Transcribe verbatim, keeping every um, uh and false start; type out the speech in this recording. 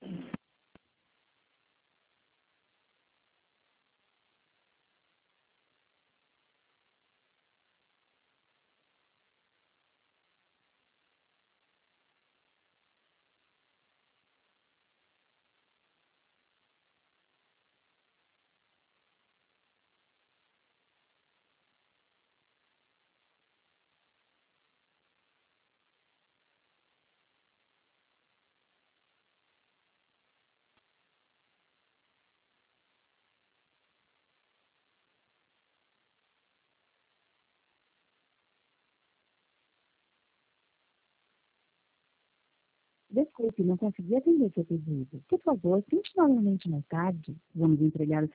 Desculpe, não consegui atender seu pedido. Por favor, tente novamente mais tarde. Vamos entregar o